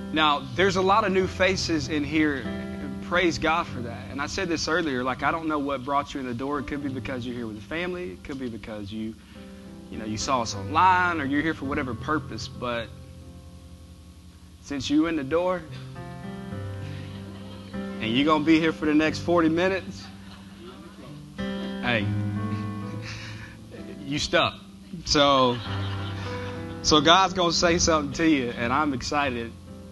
Now, there's a lot of new faces in here. Praise God for that. And I said this earlier, like, I don't know what brought you in the door. It could be because you're here with a family. It could be because you saw us online, or you're here for whatever purpose. But since you in the door, and you're going to be here for the next 40 minutes, hey, you stuck. So God's going to say something to you, and I'm excited.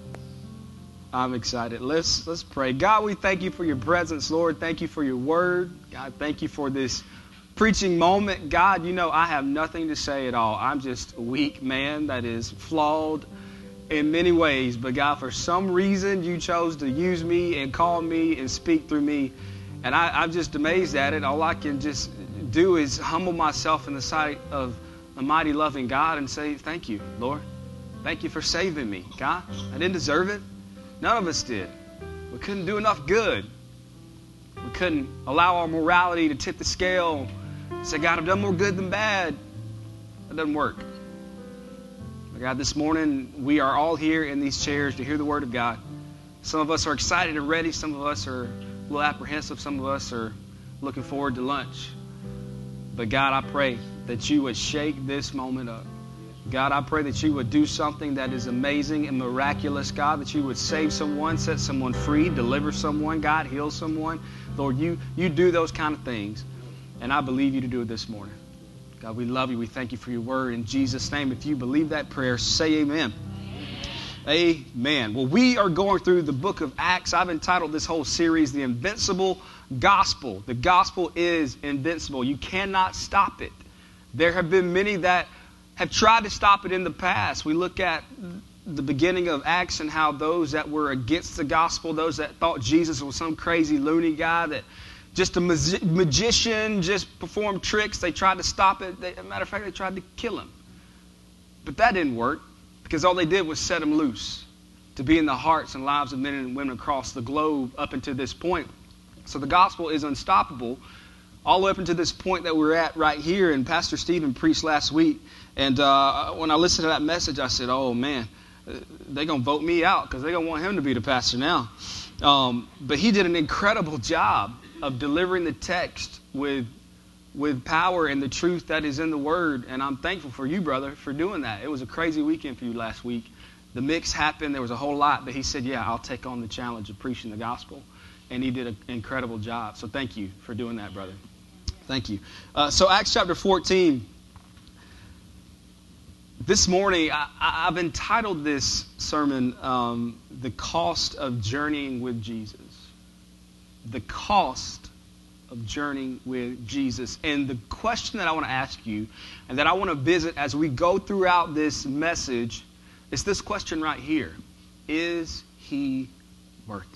Let's pray. God, we thank you for your presence, Lord. Thank you for your word. God, thank you for this preaching moment. God, you know I have nothing to say at all. I'm just a weak man that is flawed in many ways. But God, for some reason, you chose to use me and call me and speak through me. And I'm just amazed at it. All I can just do is humble myself in the sight of a mighty, loving God and say, thank you, Lord. Thank you for saving me, God. I didn't deserve it. None of us did. We couldn't do enough good. We couldn't allow our morality to tip the scale and say, God, I've done more good than bad. That doesn't work. But God, this morning, we are all here in these chairs to hear the word of God. Some of us are excited and ready. Some of us are a little apprehensive. Some of us are looking forward to lunch. But God, I pray that you would shake this moment up. God, I pray that you would do something that is amazing and miraculous, God, that you would save someone, set someone free, deliver someone, God, heal someone. Lord, you do those kind of things, and I believe you to do it this morning. God, we love you. We thank you for your word. In Jesus' name, if you believe that prayer, say amen. Amen. Well, we are going through the book of Acts. I've entitled this whole series, The Invincible Gospel. The gospel is invincible. You cannot stop it. There have been many that have tried to stop it in the past. We look at the beginning of Acts and how those that were against the gospel, those that thought Jesus was some crazy loony guy, that just a magician, just performed tricks, they tried to stop it. As a matter of fact, they tried to kill him. But that didn't work, because all they did was set him loose to be in the hearts and lives of men and women across the globe up until this point. So the gospel is unstoppable all the way up until this point that we're at right here. And Pastor Stephen preached last week. And when I listened to that message, I said, oh, man, they're going to vote me out because they're going to want him to be the pastor now. But he did an incredible job of delivering the text with power and the truth that is in the Word. And I'm thankful for you, brother, for doing that. It was a crazy weekend for you last week. The mix happened. There was a whole lot. But he said, yeah, I'll take on the challenge of preaching the gospel. And he did an incredible job. So thank you for doing that, brother. Thank you. So Acts chapter 14. This morning, I've entitled this sermon, The Cost of Journeying with Jesus. The cost of journeying with Jesus. And the question that I want to ask you, and that I want to visit as we go throughout this message, is this question right here. Is he worth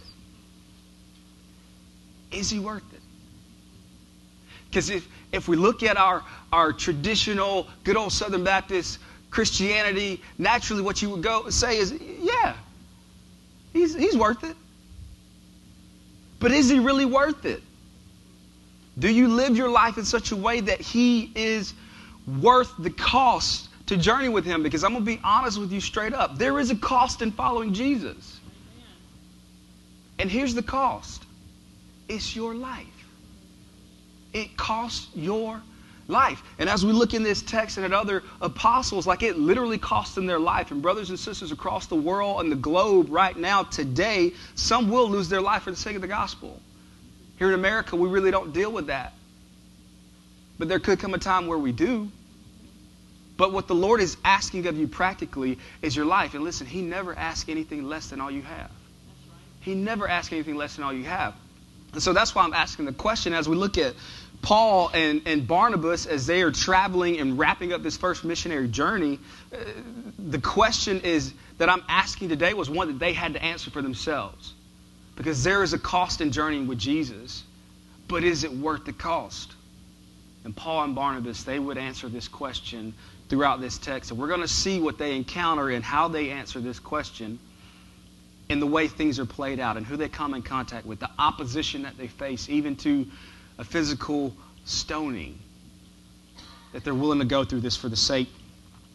it? Is he worth it? Because if we look at our traditional, good old Southern Baptist Christianity, naturally what you would go say is, yeah, he's worth it. But is he really worth it? Do you live your life in such a way that he is worth the cost to journey with him? Because I'm going to be honest with you straight up. There is a cost in following Jesus. And here's the cost. It's your life. It costs your life. And as we look in this text and at other apostles, like it literally cost them their life. And brothers and sisters across the world and the globe right now, today, some will lose their life for the sake of the gospel. Here in America, we really don't deal with that. But there could come a time where we do. But what the Lord is asking of you practically is your life. And listen, he never asks anything less than all you have. He never asks anything less than all you have. And so that's why I'm asking the question as we look at Paul and Barnabas as they are traveling and wrapping up this first missionary journey. The question is that I'm asking today was one that they had to answer for themselves. Because there is a cost in journeying with Jesus. But is it worth the cost? And Paul and Barnabas, they would answer this question throughout this text. And we're going to see what they encounter and how they answer this question in the way things are played out and who they come in contact with, the opposition that they face, even to a physical stoning, that they're willing to go through this for the sake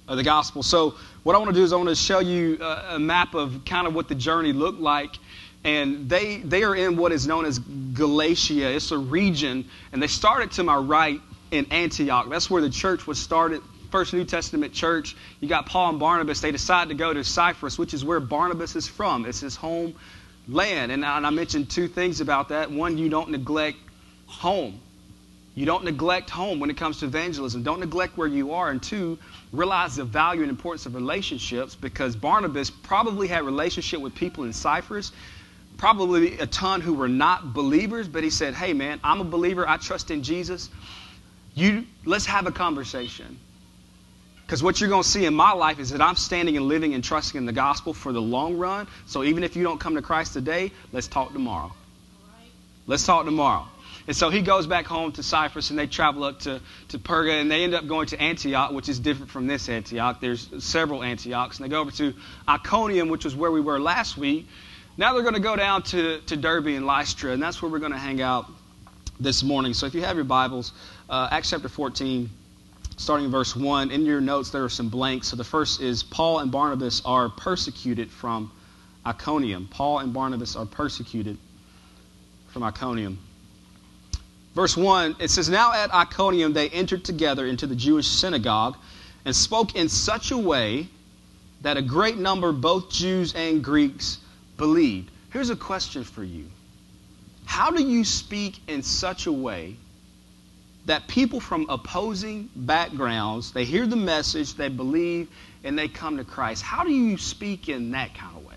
of the gospel. So what I want to do is I want to show you a map of kind of what the journey looked like. And they are in what is known as Galatia. It's a region. And they started to my right in Antioch. That's where the church was started. First New Testament church. You got Paul and Barnabas. They decided to go to Cyprus, which is where Barnabas is from. It's his home land. And I mentioned two things about that. One, you don't neglect home. You don't neglect home when it comes to evangelism. Don't neglect where you are. And two, realize the value and importance of relationships, because Barnabas probably had relationship with people in Cyprus, probably a ton who were not believers, but he said, hey man, I'm a believer. I trust in Jesus. Let's have a conversation. Because what you're going to see in my life is that I'm standing and living and trusting in the gospel for the long run. So even if you don't come to Christ today, let's talk tomorrow. Let's talk tomorrow. And so he goes back home to Cyprus, and they travel up to Perga, and they end up going to Antioch, which is different from this Antioch. There's several Antiochs. And they go over to Iconium, which was where we were last week. Now they're going to go down to Derbe and Lystra, and that's where we're going to hang out this morning. So if you have your Bibles, Acts chapter 14, starting in verse 1. In your notes, there are some blanks. So the first is Paul and Barnabas are persecuted from Iconium. Paul and Barnabas are persecuted from Iconium. Verse 1, it says, now at Iconium they entered together into the Jewish synagogue and spoke in such a way that a great number, both Jews and Greeks, believed. Here's a question for you. How do you speak in such a way that people from opposing backgrounds, they hear the message, they believe, and they come to Christ? How do you speak in that kind of way?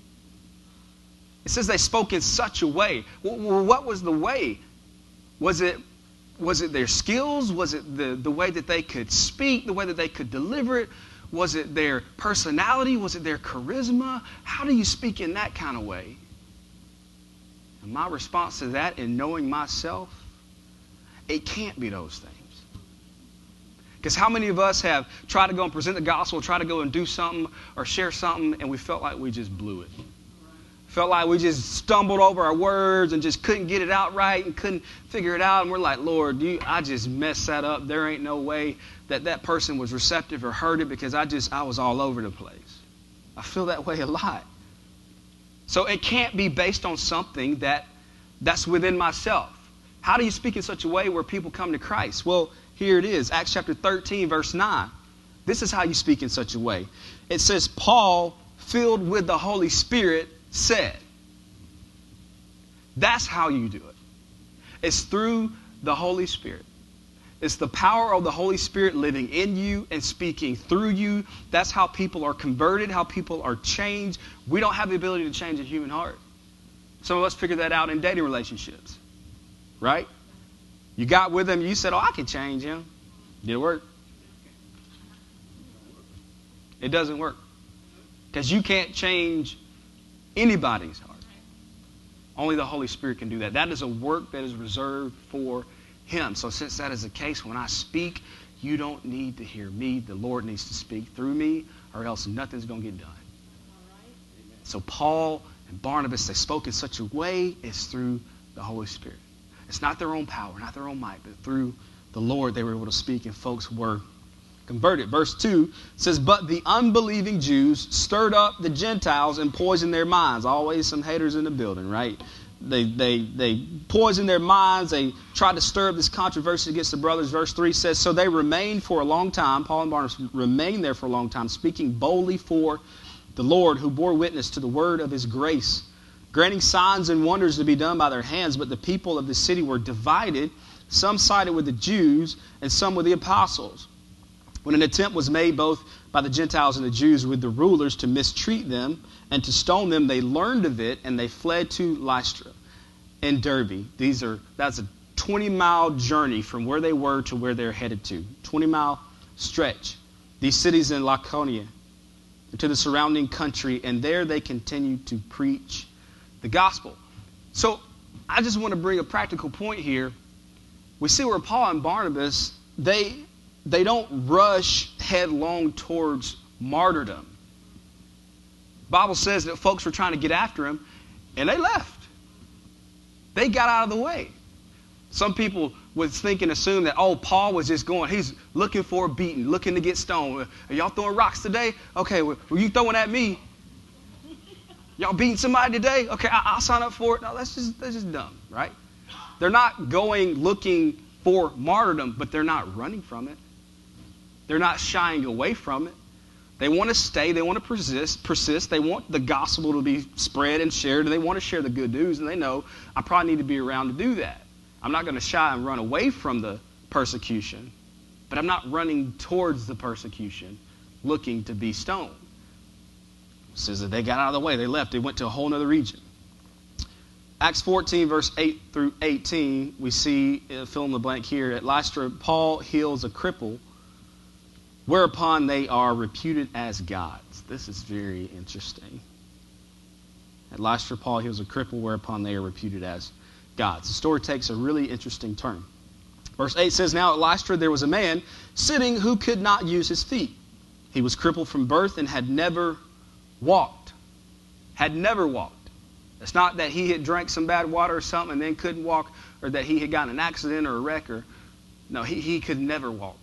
It says they spoke in such a way. Well, what was the way? Was it their skills? Was it the way that they could speak, the way that they could deliver it? Was it their personality? Was it their charisma? How do you speak in that kind of way? And my response to that, in knowing myself, it can't be those things. Because how many of us have tried to go and present the gospel, try to go and do something or share something, and we felt like we just blew it? Felt like we just stumbled over our words and just couldn't get it out right and couldn't figure it out. And we're like, Lord, I just messed that up. There ain't no way that person was receptive or heard it, because I was all over the place. I feel that way a lot. So it can't be based on something that's within myself. How do you speak in such a way where people come to Christ? Well, here it is. Acts chapter 13, verse 9. This is how you speak in such a way. It says, Paul, filled with the Holy Spirit, said. That's how you do it. It's through the Holy Spirit. It's the power of the Holy Spirit living in you and speaking through you. That's how people are converted, how people are changed. We don't have the ability to change a human heart. Some of us figure that out in dating relationships. Right? You got with him, you said, I can change him. Did it work? It doesn't work. Because you can't change anybody's heart. Only the Holy Spirit can do that. That is a work that is reserved for Him. So since that is the case, when I speak, you don't need to hear me. The Lord needs to speak through me, or else nothing's going to get done. So Paul and Barnabas, they spoke in such a way, it's through the Holy Spirit. It's not their own power, not their own might, but through the Lord they were able to speak, and folks were converted. Verse 2 says, but the unbelieving Jews stirred up the Gentiles and poisoned their minds. Always some haters in the building, right? They poisoned their minds. They tried to stir up this controversy against the brothers. Verse 3 says, so they remained for a long time. Paul and Barnabas remained there for a long time, speaking boldly for the Lord, who bore witness to the word of His grace, granting signs and wonders to be done by their hands. But the people of the city were divided. Some sided with the Jews and some with the apostles. When an attempt was made both by the Gentiles and the Jews with the rulers to mistreat them and to stone them, they learned of it, and they fled to Lystra and Derbe. That's a 20-mile journey from where they were to where they're headed to. 20-mile stretch. These cities in Lycaonia and to the surrounding country, and there they continued to preach the gospel. So I just want to bring a practical point here. We see where Paul and Barnabas, they don't rush headlong towards martyrdom. The Bible says that folks were trying to get after him, and they left. They got out of the way. Some people would think and assume that, oh, Paul was just going, he's looking for a beating, looking to get stoned. Are y'all throwing rocks today? Okay, well, were you throwing at me? Y'all beating somebody today? Okay, I'll sign up for it. No, that's just dumb, right? They're not going looking for martyrdom, but they're not running from it. They're not shying away from it. They want to stay. They want to persist. They want the gospel to be spread and shared, and they want to share the good news, and they know I probably need to be around to do that. I'm not going to shy and run away from the persecution, but I'm not running towards the persecution looking to be stoned. It says that they got out of the way. They left. They went to a whole other region. Acts 14, verse 8 through 18, we see, fill in the blank here, at Lystra, Paul heals a cripple, whereupon they are reputed as gods. This is very interesting. At Lystra, Paul heals a cripple, whereupon they are reputed as gods. The story takes a really interesting turn. Verse 8 says, now at Lystra there was a man sitting who could not use his feet. He was crippled from birth and had never walked. Had never walked. It's not that he had drank some bad water or something and then couldn't walk, or that he had gotten an accident or a wreck. No, he could never walk.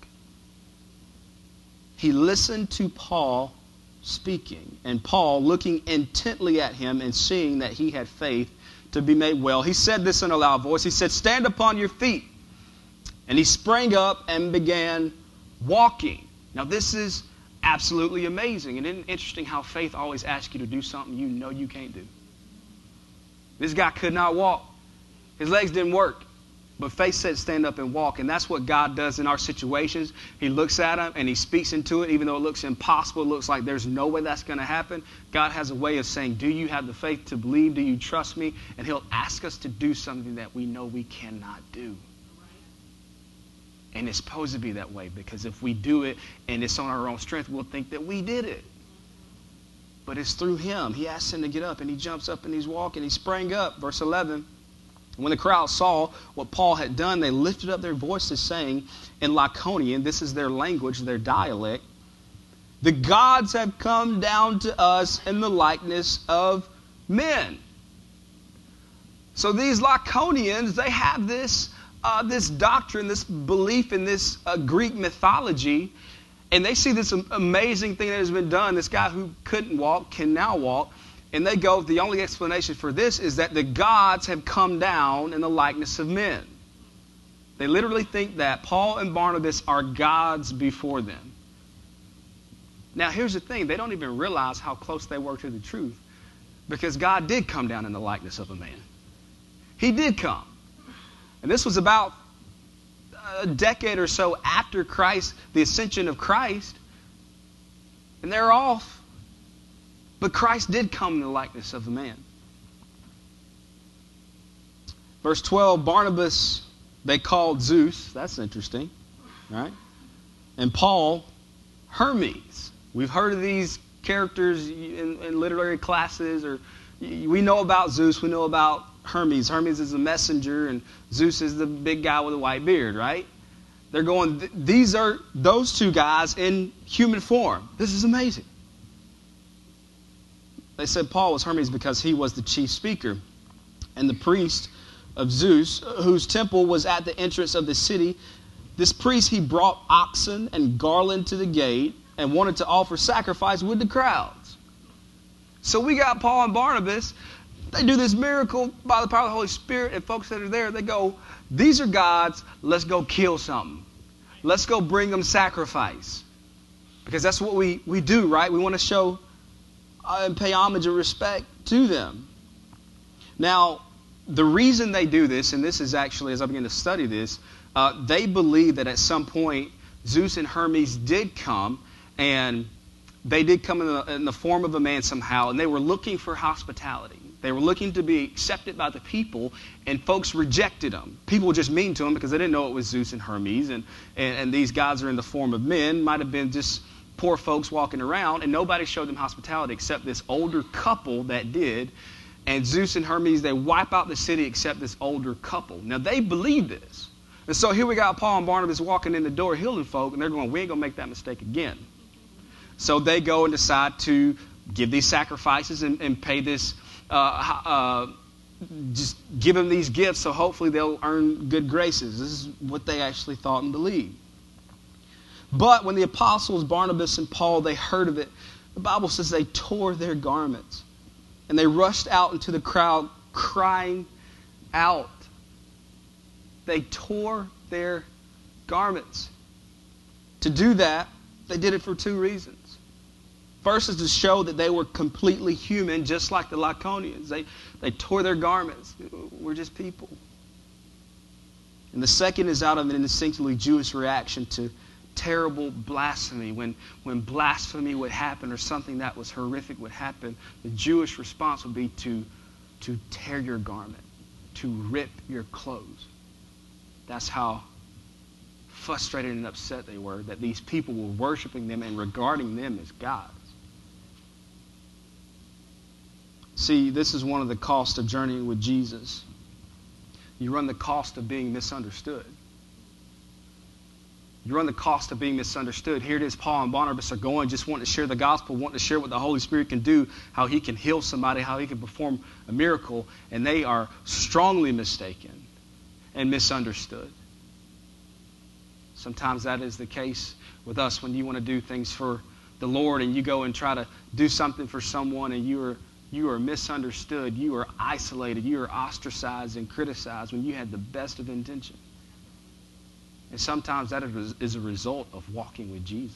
He listened to Paul speaking, and Paul, looking intently at him and seeing that he had faith to be made well, he said this in a loud voice. He said, stand upon your feet. And he sprang up and began walking. Now this is absolutely amazing. And isn't it interesting how faith always asks you to do something you know you can't do? This guy could not walk. His legs didn't work. But faith said stand up and walk. And that's what God does in our situations. He looks at them and he speaks into it. Even though it looks impossible, it looks like there's no way that's going to happen. God has a way of saying, do you have the faith to believe? Do you trust me? And he'll ask us to do something that we know we cannot do. And it's supposed to be that way, because if we do it and it's on our own strength, we'll think that we did it. But it's through him. He asks him to get up, and he jumps up and he's walking. He sprang up. Verse 11. When the crowd saw what Paul had done, they lifted up their voices, saying in Lycaonian, this is their language, their dialect, the gods have come down to us in the likeness of men. So these Lycaonians, they have this doctrine, this belief in this Greek mythology, and they see this amazing thing that has been done. This guy who couldn't walk can now walk. And they go, the only explanation for this is that the gods have come down in the likeness of men. They literally think that Paul and Barnabas are gods before them. Now here's the thing, they don't even realize how close they were to the truth, because God did come down in the likeness of a man. He did come. And this was about a decade or so after Christ, the ascension of Christ. And they're off. But Christ did come in the likeness of a man. Verse 12, Barnabas they called Zeus. That's interesting, right? And Paul, Hermes. We've heard of these characters in literary classes, or we know about Zeus, we know about Hermes. Hermes is a messenger, and Zeus is the big guy with a white beard, right? They're going, these are those two guys in human form. This is amazing. They said Paul was Hermes because he was the chief speaker. And the priest of Zeus, whose temple was at the entrance of the city, this priest, he brought oxen and garland to the gate and wanted to offer sacrifice with the crowds. So we got Paul and Barnabas. They do this miracle by the power of the Holy Spirit, and folks that are there, they go, these are gods, let's go kill something. Let's go bring them sacrifice. Because that's what we do, right? We want to show and pay homage and respect to them. Now, the reason they do this, and this is actually, as I begin to study this, they believe that at some point Zeus and Hermes did come, and they did come in the form of a man somehow, and they were looking for hospitality. They were looking to be accepted by the people, and folks rejected them. People were just mean to them because they didn't know it was Zeus and Hermes, and these gods are in the form of men. Might have been just poor folks walking around, and nobody showed them hospitality except this older couple that did. And Zeus and Hermes, they wipe out the city except this older couple. Now, they believe this. And so here we got Paul and Barnabas walking in the door healing folk, and they're going, we ain't going to make that mistake again. So they go and decide to give these sacrifices and pay this just give them these gifts so hopefully they'll earn good graces. This is what they actually thought and believed. But when the apostles Barnabas and Paul, they heard of it, the Bible says they tore their garments. And they rushed out into the crowd crying out. They tore their garments. To do that, they did it for two reasons. First is to show that they were completely human, just like the Lycaonians. They tore their garments. We're just people. And the second is out of an instinctively Jewish reaction to terrible blasphemy. When blasphemy would happen or something that was horrific would happen, the Jewish response would be to tear your garment, to rip your clothes. That's how frustrated and upset they were that these people were worshiping them and regarding them as gods. See, this is one of the costs of journeying with Jesus. You run the cost of being misunderstood. You run the cost of being misunderstood. Here it is, Paul and Barnabas are going, just wanting to share the gospel, wanting to share what the Holy Spirit can do, how he can heal somebody, how he can perform a miracle, and they are strongly mistaken and misunderstood. Sometimes that is the case with us when you want to do things for the Lord and you go and try to do something for someone and you are misunderstood, you are isolated, you are ostracized and criticized when you had the best of intention. And sometimes that is a result of walking with Jesus.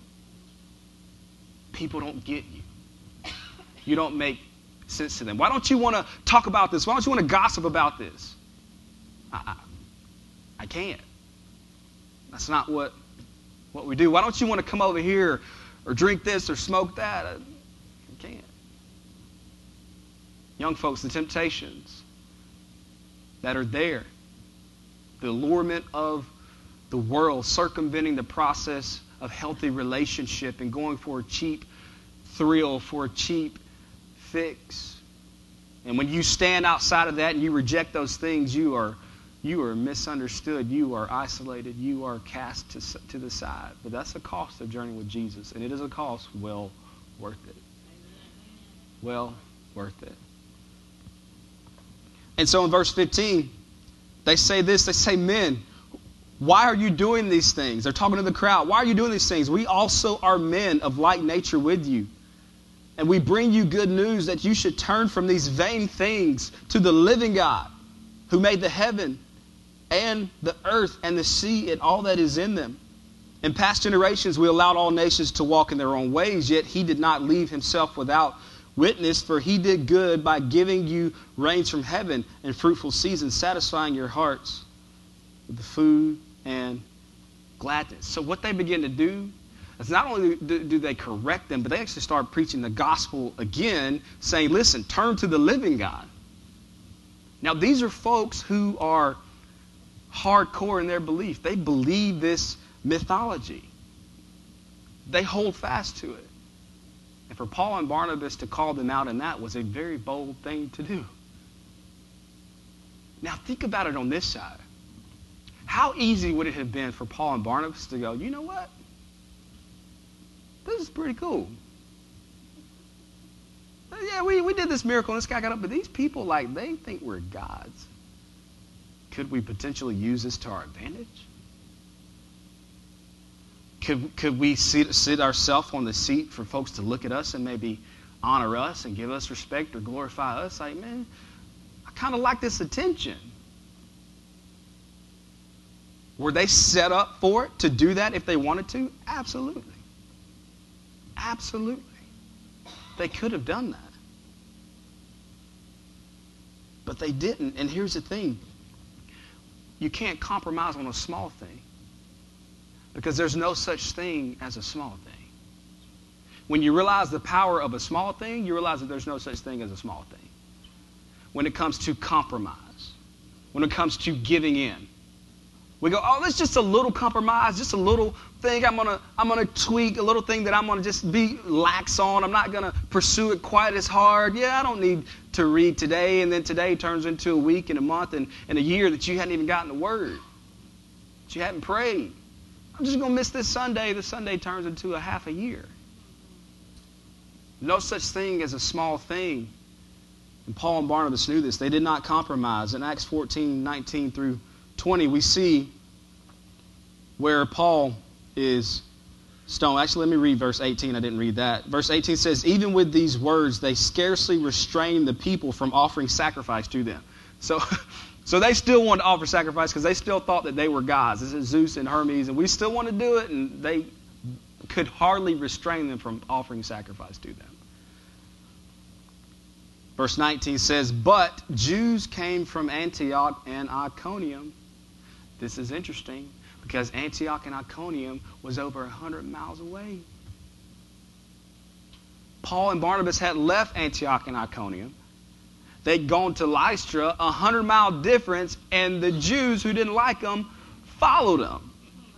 People don't get you. You don't make sense to them. Why don't you want to talk about this? Why don't you want to gossip about this? I can't. That's not what we do. Why don't you want to come over here or drink this or smoke that? I can't. Young folks, the temptations that are there, the allurement of the world, circumventing the process of healthy relationship and going for a cheap thrill, for a cheap fix. And when you stand outside of that and you reject those things, you are misunderstood, you are isolated, you are cast to the side. But that's the cost of journeying with Jesus, and it is a cost well worth it. Well worth it. And so in verse 15, they say this, they say, men, why are you doing these things? They're talking to the crowd. Why are you doing these things? We also are men of like nature with you. And we bring you good news that you should turn from these vain things to the living God who made the heaven and the earth and the sea and all that is in them. In past generations, we allowed all nations to walk in their own ways, yet he did not leave himself without witness, for he did good by giving you rains from heaven and fruitful seasons, satisfying your hearts with the food and gladness. So what they begin to do is not only do they correct them, but they actually start preaching the gospel again, saying, listen, turn to the living God. Now, these are folks who are hardcore in their belief. They believe this mythology. They hold fast to it. And for Paul and Barnabas to call them out in that was a very bold thing to do. Now, think about it on this side. How easy would it have been for Paul and Barnabas to go, you know what? This is pretty cool. Yeah, we did this miracle and this guy got up, but these people, like, they think we're gods. Could we potentially use this to our advantage? Could we sit ourselves on the seat for folks to look at us and maybe honor us and give us respect or glorify us? Like, man, I kind of like this attention. Were they set up for it to do that if they wanted to? Absolutely. Absolutely. They could have done that. But they didn't. And here's the thing. You can't compromise on a small thing. Because there's no such thing as a small thing. When you realize the power of a small thing, you realize that there's no such thing as a small thing. When it comes to compromise, when it comes to giving in, we go, oh, that's just a little compromise, just a little thing I'm gonna tweak, a little thing that I'm gonna just be lax on. I'm not gonna pursue it quite as hard. Yeah, I don't need to read today, and then today turns into a week and a month and a year that you hadn't even gotten the word, that you hadn't prayed. I'm just going to miss this Sunday. The Sunday turns into a half a year. No such thing as a small thing And Paul and Barnabas knew this. They did not compromise. In Acts 14:19 through 20, we see where Paul is stoned. Actually, let me read verse 18. I didn't read that. Verse 18 says, even with these words, they scarcely restrained the people from offering sacrifice to them. So they still wanted to offer sacrifice because they still thought that they were gods. This is Zeus and Hermes, and we still want to do it, and they could hardly restrain them from offering sacrifice to them. Verse 19 says, but Jews came from Antioch and Iconium. This is interesting because Antioch and Iconium was over 100 miles away. Paul and Barnabas had left Antioch and Iconium. They'd gone to Lystra, 100-mile difference, and the Jews who didn't like them followed them.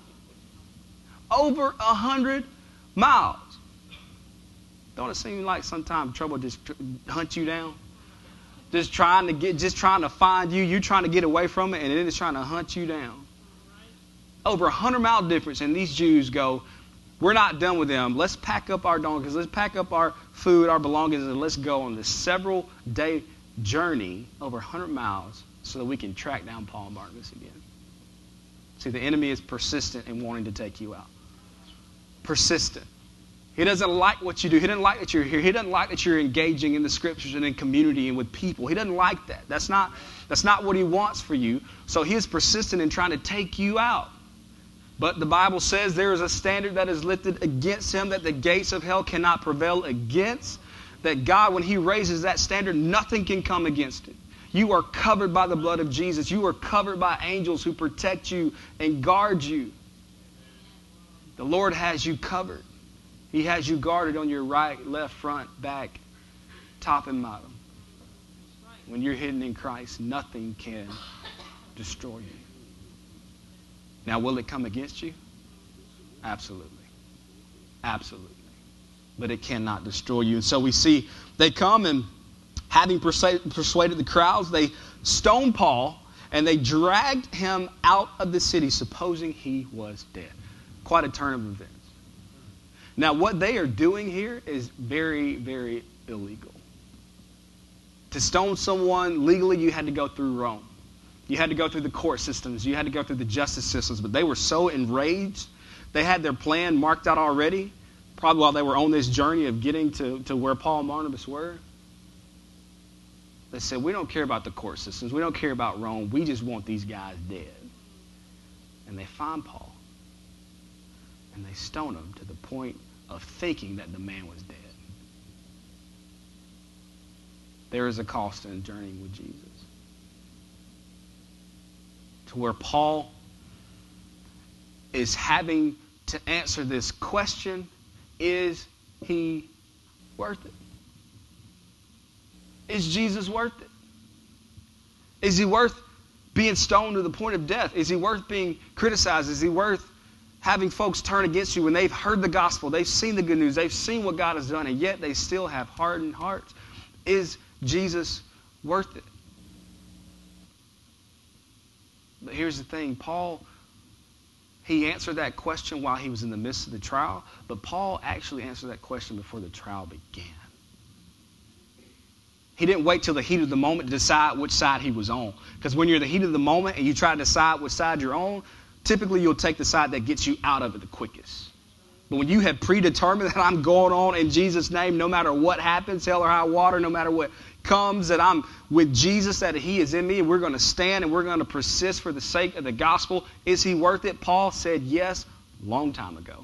Over 100 miles. Don't it seem like sometimes trouble just hunt you down? Just trying to find you. You're trying to get away from it, and it is trying to hunt you down. Over 100-mile difference, and these Jews go, we're not done with them. Let's pack up our donkeys. Let's pack up our food, our belongings, and let's go on this several-day journey over 100 miles so that we can track down Paul and Barnabas again. See, the enemy is persistent in wanting to take you out. Persistent. He doesn't like what you do. He doesn't like that you're here. He doesn't like that you're engaging in the scriptures and in community and with people. He doesn't like that. That's not what he wants for you. So he is persistent in trying to take you out. But the Bible says there is a standard that is lifted against him that the gates of hell cannot prevail against. That God, when he raises that standard, nothing can come against it. You are covered by the blood of Jesus. You are covered by angels who protect you and guard you. The Lord has you covered. He has you guarded on your right, left, front, back, top and bottom. When you're hidden in Christ, nothing can destroy you. Now, will it come against you? Absolutely. Absolutely. But it cannot destroy you. And so we see they come and having persuaded the crowds, they stoned Paul and they dragged him out of the city, supposing he was dead. Quite a turn of events. Now, what they are doing here is very, very illegal. To stone someone legally, you had to go through Rome. You had to go through the court systems. You had to go through the justice systems. But they were so enraged. They had their plan marked out already, probably while they were on this journey of getting to where Paul and Barnabas were. They said, we don't care about the court systems. We don't care about Rome. We just want these guys dead. And they find Paul. And they stone him to the point of thinking that the man was dead. There is a cost in journeying with Jesus. To where Paul is having to answer this question, is he worth it? Is Jesus worth it? Is he worth being stoned to the point of death? Is he worth being criticized? Is he worth having folks turn against you when they've heard the gospel, they've seen the good news, they've seen what God has done, and yet they still have hardened hearts? Is Jesus worth it? But here's the thing, Paul, he answered that question while he was in the midst of the trial, but Paul actually answered that question before the trial began. He didn't wait till the heat of the moment to decide which side he was on. Because when you're in the heat of the moment and you try to decide which side you're on, typically you'll take the side that gets you out of it the quickest. But when you have predetermined that I'm going on in Jesus' name, no matter what happens, hell or high water, no matter what comes, that I'm with Jesus, that he is in me, and we're going to stand and we're going to persist for the sake of the gospel. Is he worth it? Paul said yes a long time ago.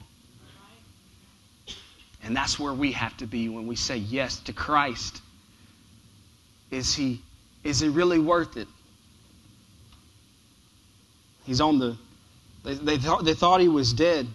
And that's where we have to be when we say yes to Christ. Is he really worth it? He's on the... They thought he was dead,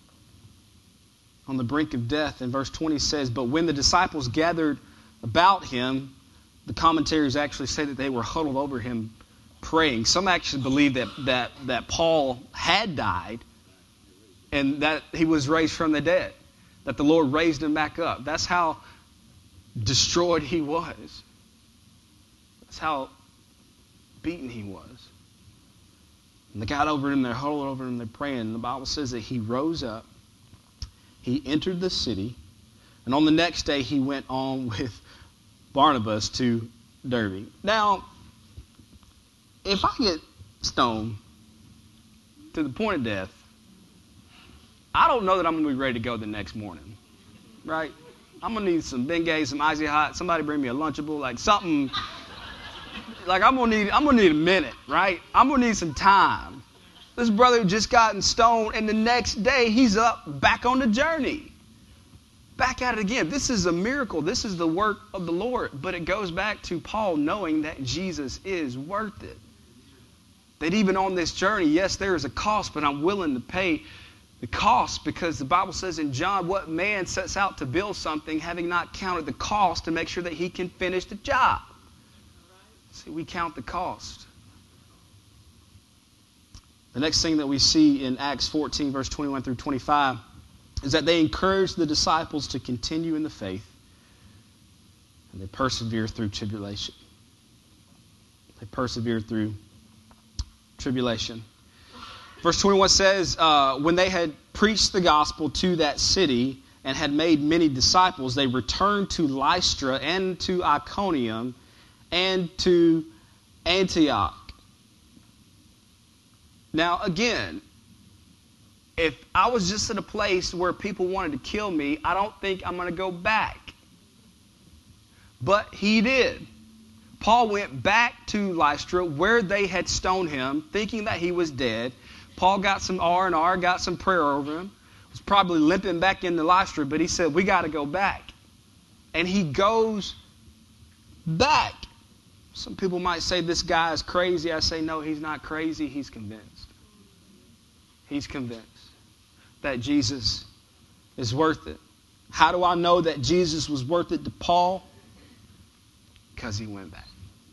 on the brink of death. And verse 20 says, but when the disciples gathered about him, the commentaries actually say that they were huddled over him praying. Some actually believe that Paul had died and that he was raised from the dead, that the Lord raised him back up. That's how destroyed he was. That's how beaten he was. And they got over him, they're huddled over him, they're praying. And the Bible says that he rose up, he entered the city, and on the next day he went on with Barnabas to derby. Now, if I get stoned to the point of death, I don't know that I'm going to be ready to go the next morning, right? I'm going to need some Bengay, some Icy Hot. Somebody bring me a Lunchable, like something. Like I'm going to need a minute, right? I'm going to need some time. This brother just gotten stoned, and the next day he's up back on the journey. Back at it again. This is a miracle. This is the work of the Lord. But it goes back to Paul knowing that Jesus is worth it. That even on this journey, yes, there is a cost, but I'm willing to pay the cost, because the Bible says in John, what man sets out to build something having not counted the cost to make sure that he can finish the job. See, we count the cost. The next thing that we see in Acts 14, verse 21 through 25, is that they encouraged the disciples to continue in the faith, and they persevere through tribulation. They persevere through tribulation. Verse 21 says, when they had preached the gospel to that city and had made many disciples, they returned to Lystra and to Iconium and to Antioch. Now, again, if I was just in a place where people wanted to kill me, I don't think I'm going to go back. But he did. Paul went back to Lystra where they had stoned him, thinking that he was dead. Paul got some R&R, got some prayer over him. Was probably limping back into Lystra, but he said, we got to go back. And he goes back. Some people might say this guy is crazy. I say, no, he's not crazy. He's convinced. He's convinced that Jesus is worth it. How do I know that Jesus was worth it to Paul? Because he went back.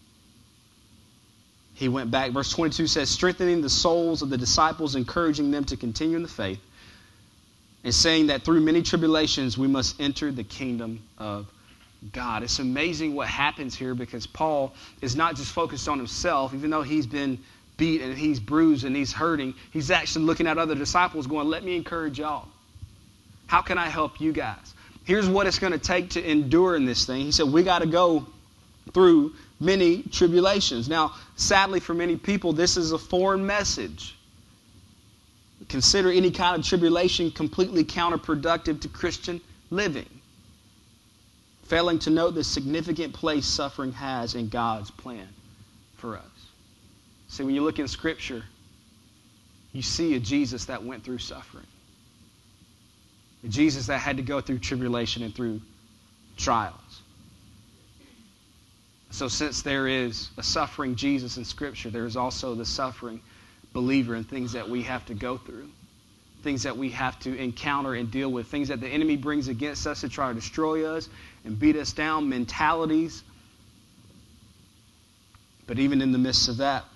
He went back. Verse 22 says, strengthening the souls of the disciples, encouraging them to continue in the faith, and saying that through many tribulations we must enter the kingdom of God. It's amazing what happens here, because Paul is not just focused on himself, even though he's been beat and he's bruised and he's hurting. He's actually looking at other disciples going, let me encourage y'all. How can I help you guys? Here's what it's going to take to endure in this thing. He said, we got to go through many tribulations. Now, sadly for many people, this is a foreign message. Consider any kind of tribulation completely counterproductive to Christian living, failing to note the significant place suffering has in God's plan for us. See, when you look in Scripture, you see a Jesus that went through suffering. A Jesus that had to go through tribulation and through trials. So since there is a suffering Jesus in Scripture, there is also the suffering believer and things that we have to go through. Things that we have to encounter and deal with. Things that the enemy brings against us to try to destroy us and beat us down. Mentalities. But even in the midst of that,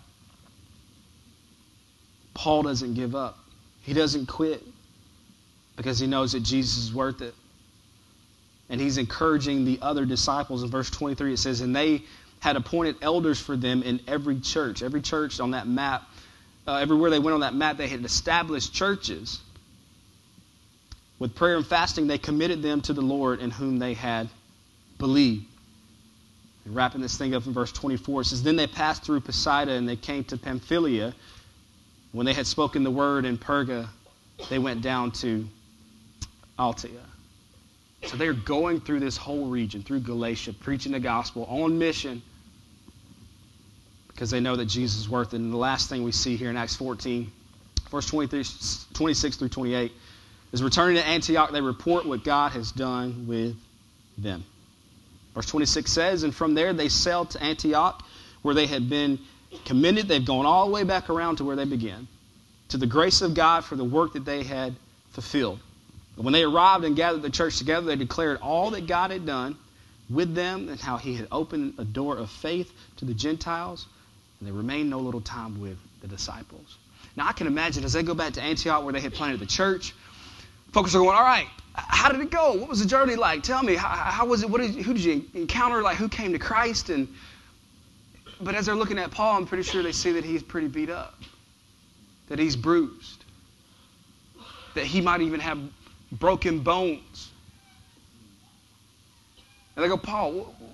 Paul doesn't give up. He doesn't quit, because he knows that Jesus is worth it. And he's encouraging the other disciples. In verse 23 it says, and they had appointed elders for them in every church. Every church on that map, everywhere they went on that map, they had established churches. With prayer and fasting, they committed them to the Lord in whom they had believed. And wrapping this thing up in verse 24, it says, then they passed through Pisidia and they came to Pamphylia. When they had spoken the word in Perga, they went down to Attalia. So they're going through this whole region, through Galatia, preaching the gospel on mission, because they know that Jesus is worth it. And the last thing we see here in Acts 14, verse 26 through 28, is returning to Antioch, they report what God has done with them. Verse 26 says, and from there they sailed to Antioch, where they had been commended. They've gone all the way back around to where they began, to the grace of God for the work that they had fulfilled. But when they arrived and gathered the church together, they declared all that God had done with them and how he had opened a door of faith to the Gentiles. And they remained no little time with the disciples. Now I can imagine as they go back to Antioch where they had planted the church, folks are going, all right, how did it go? What was the journey like? Tell me, how was it? Who did you encounter? Like, who came to Christ? But as they're looking at Paul, I'm pretty sure they see that he's pretty beat up, that he's bruised, that he might even have broken bones. And they go, Paul,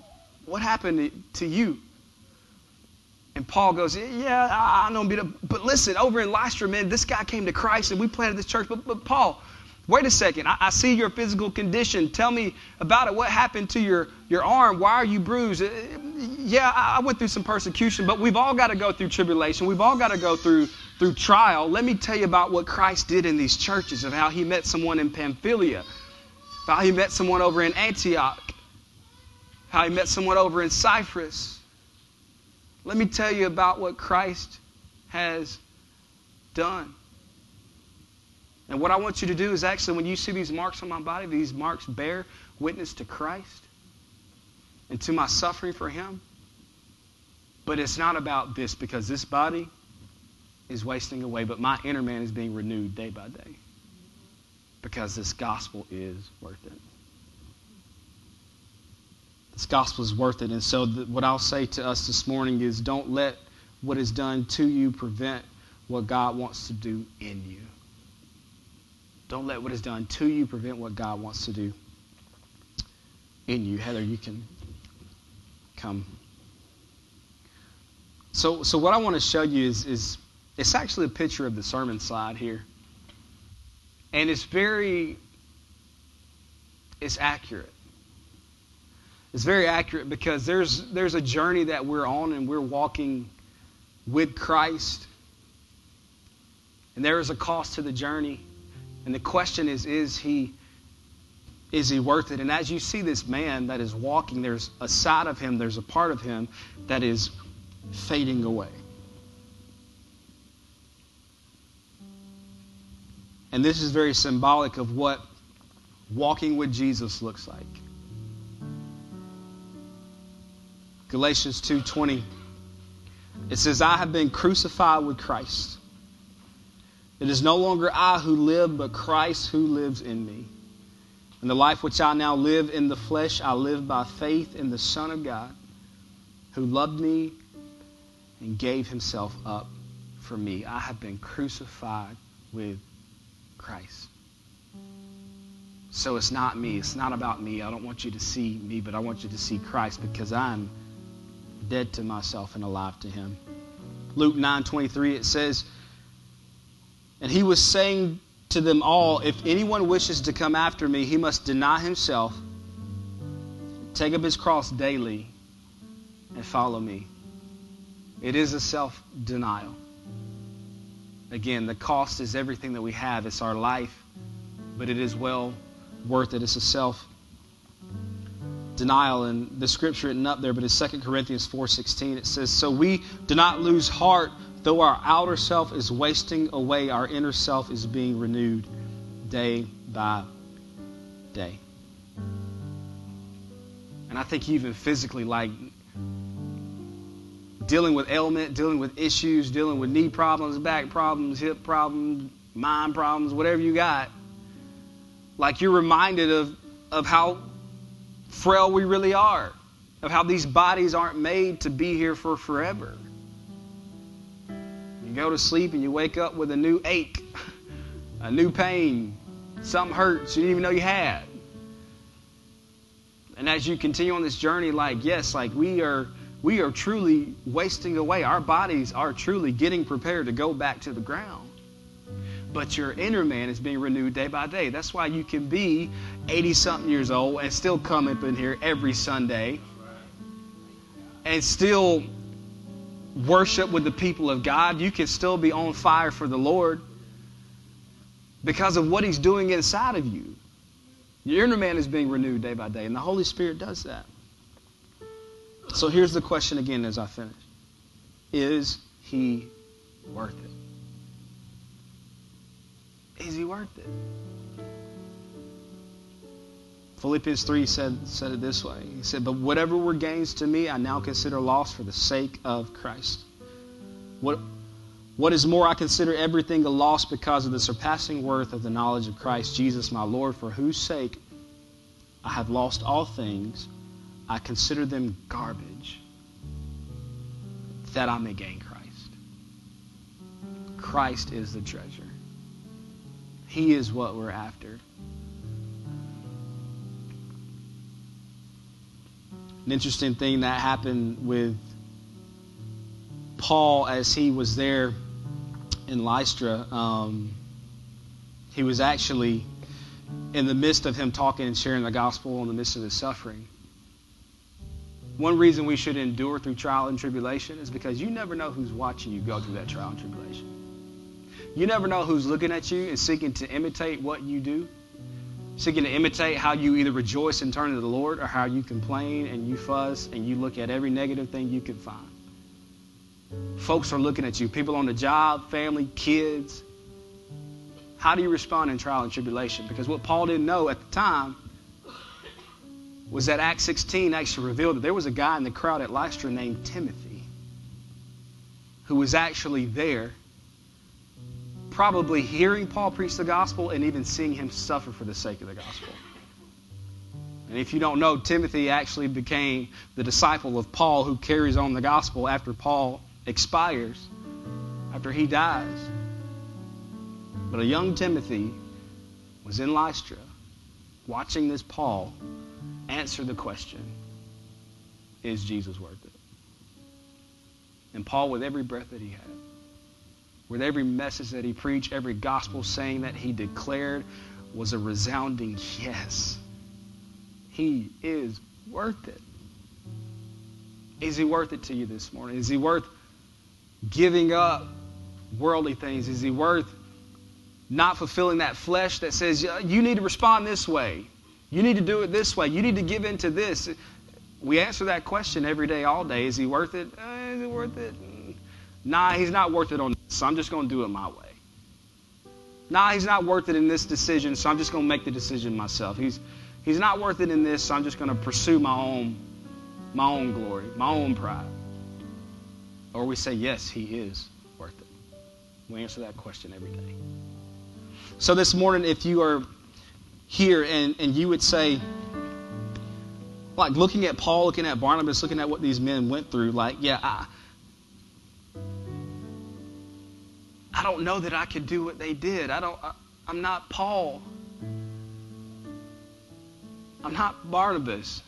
what happened to you? And Paul goes, yeah, I know, but listen, over in Lystra, man, this guy came to Christ and we planted this church. But Paul, wait a second. I see your physical condition. Tell me about it. What happened to your arm? Why are you bruised? Yeah, I went through some persecution, but we've all got to go through tribulation. We've all got to go through trial. Let me tell you about what Christ did in these churches, of how he met someone in Pamphylia, how he met someone over in Antioch, how he met someone over in Cyprus. Let me tell you about what Christ has done. And what I want you to do is actually, when you see these marks on my body, these marks bear witness to Christ and to my suffering for him. But it's not about this, because this body is wasting away, but my inner man is being renewed day by day, because this gospel is worth it. This gospel is worth it. And so what I'll say to us this morning is, don't let what is done to you prevent what God wants to do in you. Don't let what is done to you prevent what God wants to do in you. Heather, you can come. So what I want to show you is it's actually a picture of the sermon slide here. And it's accurate. It's very accurate, because there's a journey that we're on, and we're walking with Christ. And there is a cost to the journey. And the question is he worth it? And as you see this man that is walking, there's a side of him, there's a part of him that is fading away. And this is very symbolic of what walking with Jesus looks like. Galatians 2:20. It says, I have been crucified with Christ. It is no longer I who live, but Christ who lives in me. And the life which I now live in the flesh, I live by faith in the Son of God, who loved me and gave himself up for me. I have been crucified with Christ. So it's not me. It's not about me. I don't want you to see me, but I want you to see Christ, because I'm dead to myself and alive to him. Luke 9:23, it says, and he was saying to them all, if anyone wishes to come after me, he must deny himself, take up his cross daily, and follow me. It is a self-denial. Again, the cost is everything that we have. It's our life, but it is well worth it. It's a self-denial. And the scripture isn't up there, but it's 2 Corinthians 4:16. It says, so we do not lose heart. Though our outer self is wasting away, our inner self is being renewed day by day. And I think even physically, like dealing with ailment, dealing with issues, dealing with knee problems, back problems, hip problems, mind problems, whatever you got, like you're reminded of how frail we really are, of how these bodies aren't made to be here for forever. You go to sleep and you wake up with a new ache, a new pain, something hurts you didn't even know you had. And as you continue on this journey, we are truly wasting away. Our bodies are truly getting prepared to go back to the ground. But your inner man is being renewed day by day. That's why you can be 80-something years old and still come up in here every Sunday and still worship with the people of God. You can still be on fire for the Lord because of what he's doing inside of you. Your inner man is being renewed day by day, and the Holy Spirit does that. So here's the question again as I finish. Is he worth it? Is he worth it? Philippians 3 said it this way. He said, but whatever were gains to me, I now consider loss for the sake of Christ. What is more, I consider everything a loss because of the surpassing worth of the knowledge of Christ Jesus my Lord, for whose sake I have lost all things. I consider them garbage, that I may gain Christ. Christ is the treasure. He is what we're after. An interesting thing that happened with Paul as he was there in Lystra, he was actually in the midst of him talking and sharing the gospel in the midst of his suffering. One reason we should endure through trial and tribulation is because you never know who's watching you go through that trial and tribulation. You never know who's looking at you and seeking to imitate what you do, seeking to imitate how you either rejoice and turn to the Lord or how you complain and you fuss and you look at every negative thing you can find. Folks are looking at you. People on the job, family, kids. How do you respond in trial and tribulation? Because what Paul didn't know at the time was that Acts 16 actually revealed that there was a guy in the crowd at Lystra named Timothy who was actually there, probably hearing Paul preach the gospel and even seeing him suffer for the sake of the gospel. And if you don't know, Timothy actually became the disciple of Paul who carries on the gospel after Paul expires, after he dies. But a young Timothy was in Lystra watching this Paul answer the question, is Jesus worth it? And Paul, with every breath that he had, with every message that he preached, every gospel saying that he declared, was a resounding yes. He is worth it. Is he worth it to you this morning? Is he worth giving up worldly things? Is he worth not fulfilling that flesh that says, you need to respond this way. You need to do it this way. You need to give into this. We answer that question every day, all day. Is he worth it? Is it worth it? Nah, he's not worth it on this, so I'm just going to do it my way. Nah, he's not worth it in this decision, so I'm just going to make the decision myself. He's not worth it in this, so I'm just going to pursue my own glory, my own pride. Or we say, yes, he is worth it. We answer that question every day. So this morning, if you are here and you would say, like looking at Paul, looking at Barnabas, looking at what these men went through, like, yeah, I don't know that I could do what they did. I'm not Paul. I'm not Barnabas.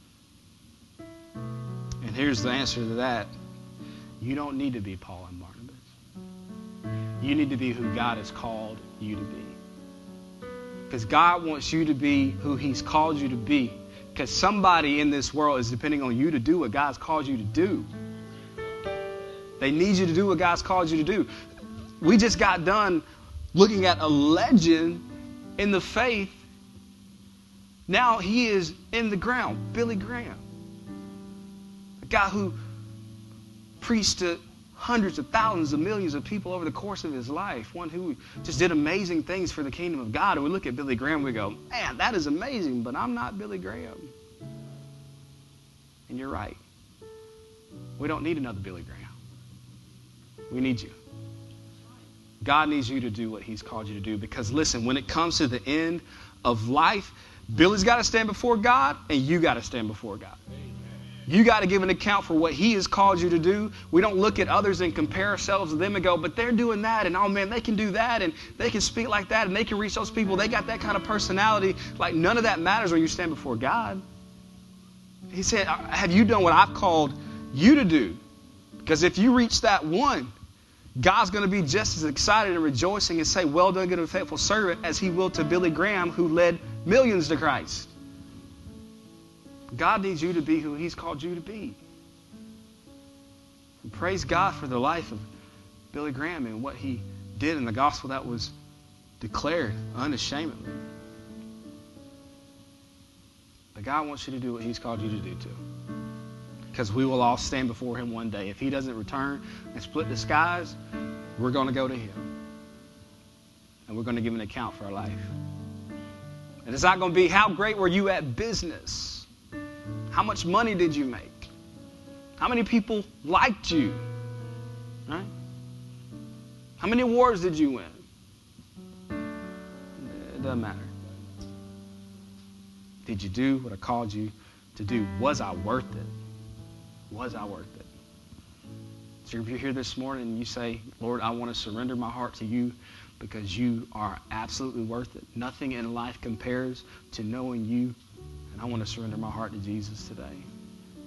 And here's the answer to that. You don't need to be Paul and Barnabas. You need to be who God has called you to be. Because God wants you to be who he's called you to be. Because somebody in this world is depending on you to do what God's called you to do. They need you to do what God's called you to do. We just got done looking at a legend in the faith. Now he is in the ground. Billy Graham. A guy who preached to hundreds of thousands of millions of people over the course of his life. One who just did amazing things for the kingdom of God. And we look at Billy Graham and we go, man, that is amazing, but I'm not Billy Graham. And you're right. We don't need another Billy Graham. We need you. God needs you to do what he's called you to do. Because listen, when it comes to the end of life, Billy's got to stand before God and you got to stand before God. You got to give an account for what he has called you to do. We don't look at others and compare ourselves to them and go, but they're doing that, and oh man, they can do that, and they can speak like that, and they can reach those people. They got that kind of personality. Like, none of that matters when you stand before God. He said, have you done what I've called you to do? Because if you reach that one, God's going to be just as excited and rejoicing and say, well done, good and faithful servant, as he will to Billy Graham, who led millions to Christ. God needs you to be who he's called you to be. And praise God for the life of Billy Graham and what he did in the gospel that was declared unashamedly. But God wants you to do what he's called you to do too. Because we will all stand before him one day. If he doesn't return and split the skies, we're going to go to him. And we're going to give an account for our life. And it's not going to be, how great were you at business? How much money did you make? How many people liked you? Right? How many awards did you win? It doesn't matter. Did you do what I called you to do? Was I worth it? Was I worth it? So if you're here this morning and you say, Lord, I want to surrender my heart to you because you are absolutely worth it. Nothing in life compares to knowing you. And I want to surrender my heart to Jesus today.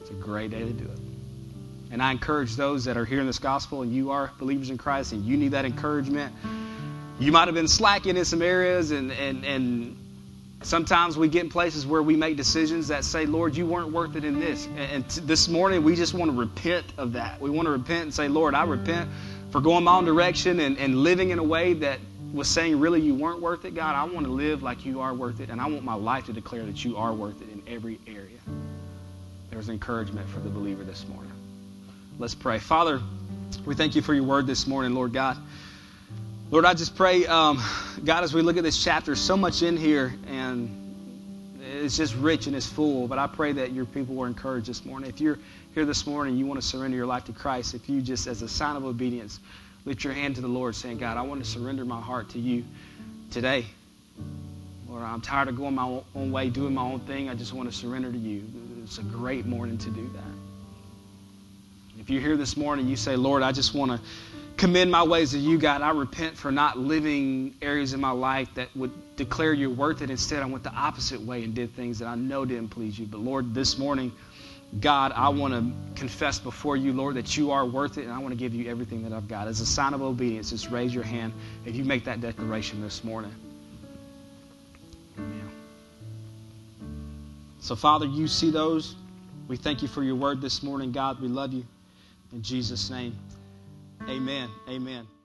It's a great day to do it. And I encourage those that are hearing this gospel and you are believers in Christ and you need that encouragement. You might have been slacking in some areas and sometimes we get in places where we make decisions that say, Lord, you weren't worth it in this. And this morning, we just want to repent of that. We want to repent and say, Lord, I repent for going my own direction and living in a way that was saying, really, you weren't worth it. God, I want to live like you are worth it. And I want my life to declare that you are worth it in every area. There's encouragement for the believer this morning. Let's pray. Father, we thank you for your word this morning, Lord God. Lord, I just pray, God, as we look at this chapter, so much in here, and it's just rich and it's full, but I pray that your people were encouraged this morning. If you're here this morning, you want to surrender your life to Christ, if you just, as a sign of obedience, lift your hand to the Lord saying, God, I want to surrender my heart to you today. Lord, I'm tired of going my own way, doing my own thing. I just want to surrender to you. It's a great morning to do that. If you're here this morning, you say, Lord, I just want to commend my ways to you, God. I repent for not living areas in my life that would declare you're worth it. Instead, I went the opposite way and did things that I know didn't please you. But Lord, this morning, God, I want to confess before you, Lord, that you are worth it, and I want to give you everything that I've got. As a sign of obedience, just raise your hand if you make that declaration this morning. Amen. So, Father, you see those. We thank you for your word this morning, God. We love you. In Jesus' name. Amen. Amen.